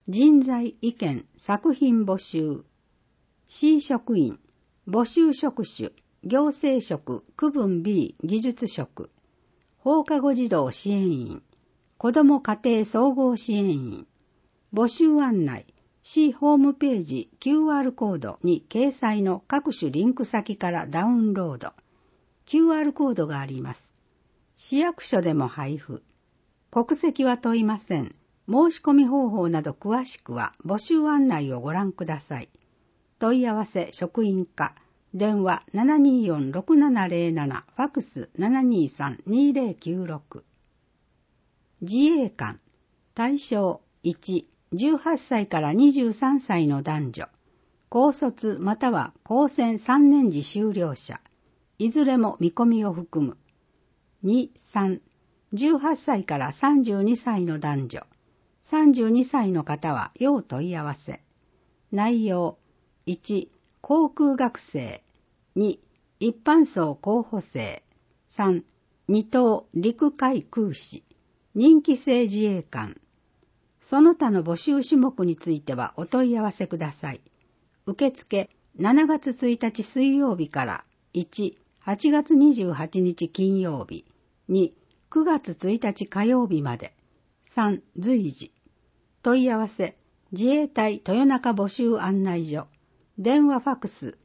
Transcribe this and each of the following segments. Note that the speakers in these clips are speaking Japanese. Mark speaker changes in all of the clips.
Speaker 1: 人材意見作品募集。C 職員、募集職種、行政職、区分 B 技術職。放課後児童支援員、子ども家庭総合支援員。募集案内、市ホームページ QR コードに掲載の各種リンク先からダウンロード。QR コードがあります。市役所でも配布。国籍は問いません。申し込み方法など詳しくは募集案内をご覧ください。問い合わせ職員課。電話 724-6707 ファクス 723-2096。自衛官。対象1、18歳から23歳の男女。高卒または高専3年次修了者。いずれも見込みを含む。2、3、18歳から32歳の男女。32歳の方は要問い合わせ。内容。1、航空学生。2、一般層候補生。3、二等陸海空士。任期制自衛官。その他の募集種目についてはお問い合わせください。受付7月1日水曜日から1、8月28日金曜日。2、9月1日火曜日まで。3、随時。問い合わせ、自衛隊豊中募集案内所。電話ファクス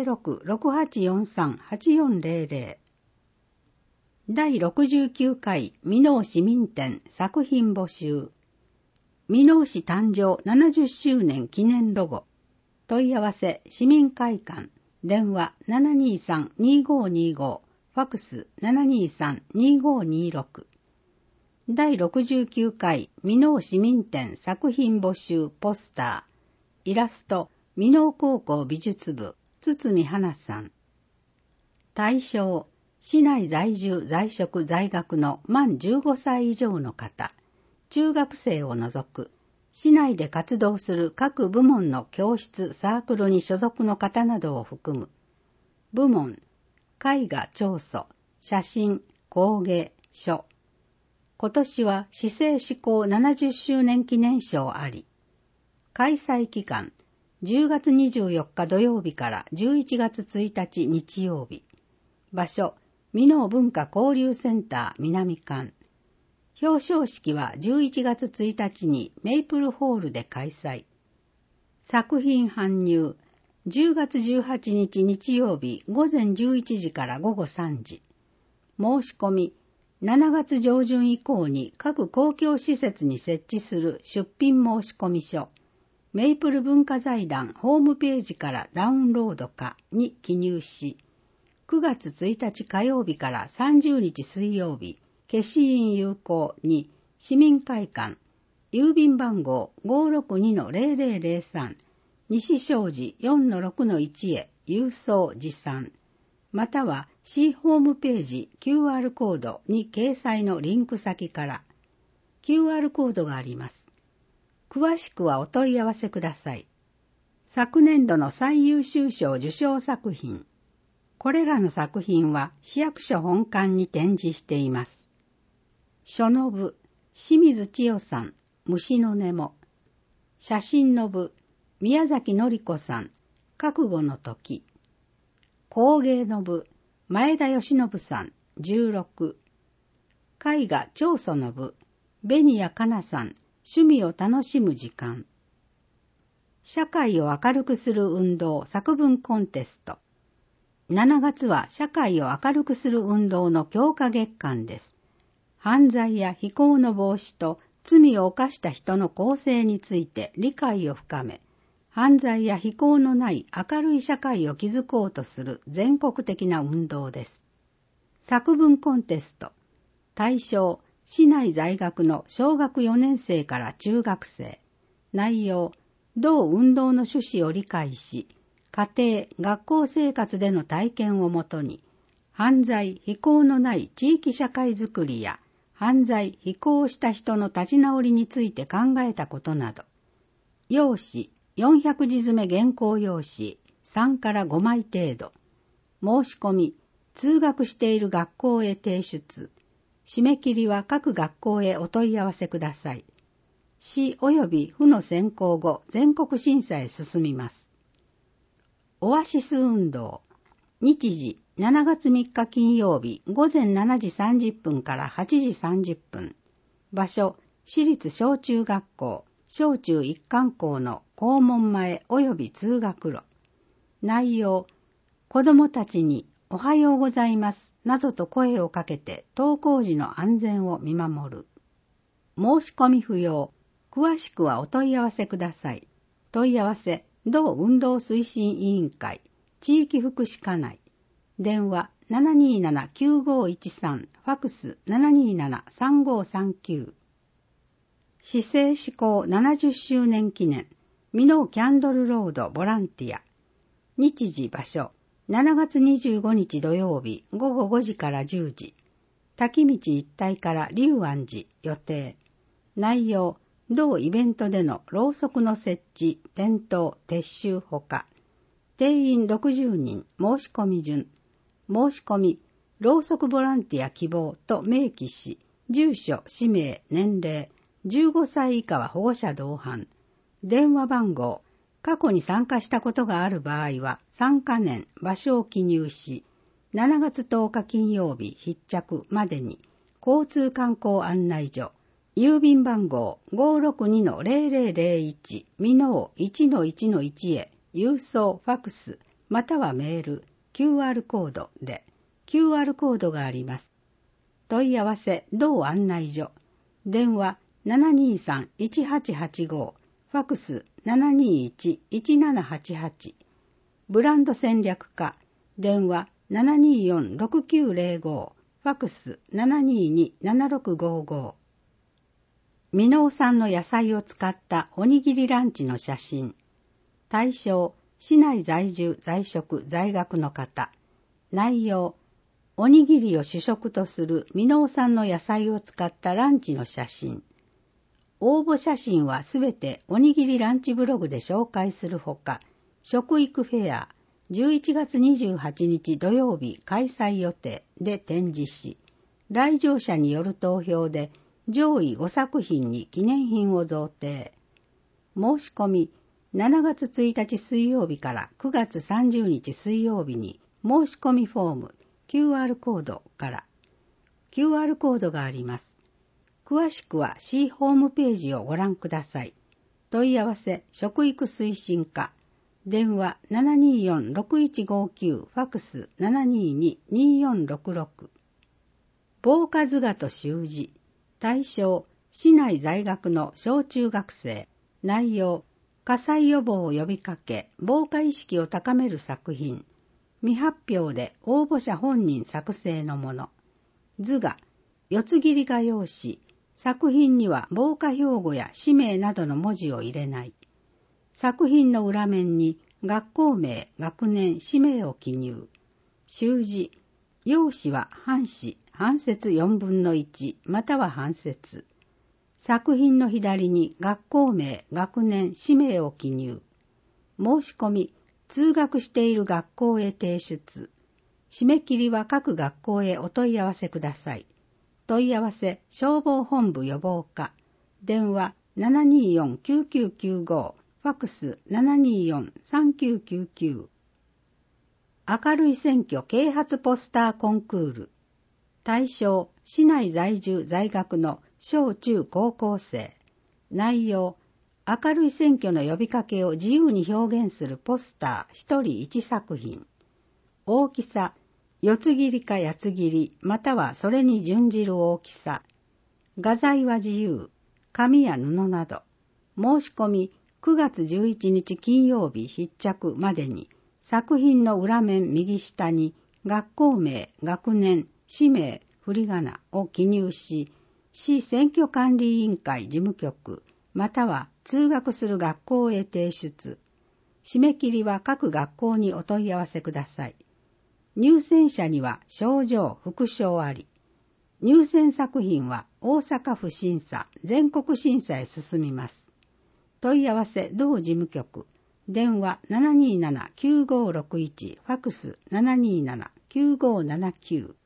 Speaker 1: 0668438400。第69回箕面市民展作品募集。箕面市誕生70周年記念ロゴ。問い合わせ市民会館。電話 723-2525。ファクス 723-2526。第69回箕面市民展作品募集ポスター。イラスト箕面高校美術部堤花さん。対象市内在住在職在学の満15歳以上の方。中学生を除く市内で活動する各部門の教室サークルに所属の方などを含む。部門絵画彫塑写真工芸書。今年は市政施行70周年記念賞あり。開催期間、10月24日土曜日から11月1日日曜日。場所、箕面文化交流センター南館。表彰式は11月1日にメイプルホールで開催。作品搬入、10月18日日曜日午前11時から午後3時。申し込み、7月上旬以降に各公共施設に設置する出品申込書、メイプル文化財団ホームページからダウンロードかに記入し、9月1日火曜日から30日水曜日、消印有効に市民会館、郵便番号 562-0003、西正寺 4-6-1 へ郵送持参。または市ホームページ QR コードに掲載のリンク先から QR コードがあります。詳しくはお問い合わせください。昨年度の最優秀賞受賞作品。これらの作品は市役所本館に展示しています。書の部、清水千代さん、虫の音も。写真の部、宮崎典子さん、覚悟の時。工芸の部、前田義信さん、16。絵画彫塑の部、紅谷香奈さん、趣味を楽しむ時間。社会を明るくする運動作文コンテスト。7月は社会を明るくする運動の強化月間です。犯罪や非行の防止と罪を犯した人の更生について理解を深め、犯罪や非行のない明るい社会を築こうとする全国的な運動です。作文コンテスト。対象、市内在学の小学4年生から中学生。内容、同運動の趣旨を理解し、家庭、学校生活での体験をもとに、犯罪、非行のない地域社会づくりや、犯罪、非行をした人の立ち直りについて考えたことなど。用紙、400字詰め原稿用紙3から5枚程度。申し込み、通学している学校へ提出。締め切りは各学校へお問い合わせください。 市及び府の選考後、全国審査へ進みます。オアシス運動。日時、7月3日金曜日、午前7時30分から8時30分。場所、私立小中学校、小中一貫校の校門前及び通学路。内容、子どもたちにおはようございますなどと声をかけて登校時の安全を見守る。申し込み不要。詳しくはお問い合わせください。問い合わせ、同運動推進委員会、地域福祉課内。電話 727-9513、ファクス 727-3539。市政施行70周年記念、箕面キャンドルロードボランティア。日時場所、7月25日土曜日午後5時から10時。滝道一帯から龍安寺予定。内容、同イベントでのろうそくの設置、点灯、撤収ほか。定員60人、申し込み順。申し込み、ろうそくボランティア希望と明記し、住所、氏名、年齢、15歳以下は保護者同伴。電話番号、過去に参加したことがある場合は、参加年、場所を記入し、7月10日金曜日必着までに、交通観光案内所、郵便番号 562-0001 箕面 1-1-1 へ郵送ファクスまたはメール QR コードで QR コードがあります。問い合わせ同案内所電話 723-1885 ファクス 721-1788 ブランド戦略課電話 724-6905 ファクス 722-7655箕面産の野菜を使ったおにぎりランチの写真。対象、市内在住、在職、在学の方。内容、おにぎりを主食とする箕面産の野菜を使ったランチの写真。応募写真はすべておにぎりランチブログで紹介するほか、食育フェア11月28日土曜日開催予定で展示し、来場者による投票で、上位5作品に記念品を贈呈。申し込み、7月1日水曜日から9月30日水曜日に申し込みフォーム QR コードから QR コードがあります。詳しくは市ホームページをご覧ください。問い合わせ食育推進課電話 724-6159 ファクス 722-2466 防火図画と習字対象、市内在学の小中学生。内容、火災予防を呼びかけ、防火意識を高める作品。未発表で応募者本人作成のもの。図画、四つ切り画用紙。作品には防火標語や氏名などの文字を入れない。作品の裏面に学校名、学年、氏名を記入。習字、用紙は半紙。半節4分の1または半節。作品の左に学校名、学年、氏名を記入。申し込み、通学している学校へ提出。締め切りは各学校へお問い合わせください。問い合わせ、消防本部予防課。電話 724-9995 ファクス 724-3999 明るい選挙啓発ポスターコンクール。対象、市内在住在学の小中高校生。内容、明るい選挙の呼びかけを自由に表現するポスター一人一作品。大きさ、四つ切りか八つ切り、またはそれに準じる大きさ。画材は自由、紙や布など。申し込み、9月11日金曜日必着までに、作品の裏面右下に学校名、学年、氏名、振り仮名を記入し、市選挙管理委員会事務局、または通学する学校へ提出。締め切りは各学校にお問い合わせください。入選者には賞状、副賞あり。入選作品は大阪府審査、全国審査へ進みます。問い合わせ同事務局。電話 727-9561 ファクス 727-9579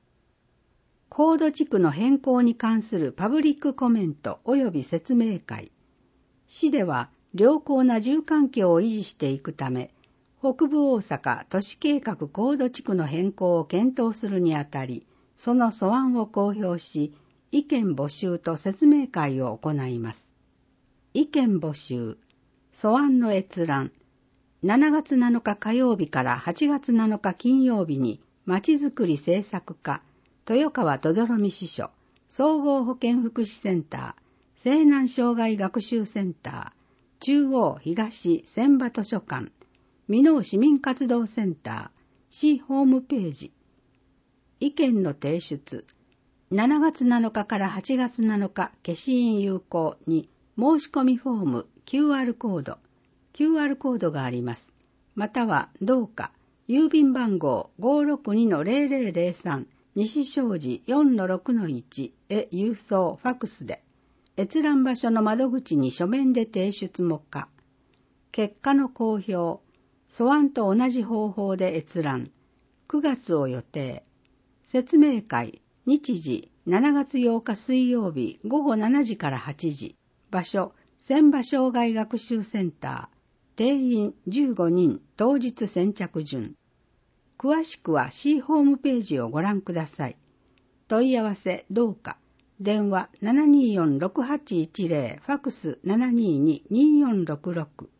Speaker 1: コード地区の変更に関するパブリックコメント及び説明会。 市では良好な住環境を維持していくため、北部大阪都市計画高度地区の変更を検討するにあたり、その素案を公表し、意見募集と説明会を行います。意見募集、素案の閲覧、7月7日火曜日から8月7日金曜日に、まちづくり政策課、豊川とどろみ支所、総合保健福祉センター、西南障害学習センター、中央東千葉図書館、箕面市民活動センター、市ホームページ。意見の提出、7月7日から8月7日消印有効に申し込みフォーム QR コードがあります。またはどうか郵便番号 562-0003 西正寺 4-6-1 へ郵送ファクスで、閲覧場所の窓口に書面で提出も可。結果の公表、素案と同じ方法で閲覧、9月を予定。説明会、日時、7月8日水曜日午後7時から8時。場所、千葉障害学習センター。定員15人、当日先着順。詳しくは C ホームページをご覧ください。問い合わせどうか。電話 724-6810、ファクス 722-2466。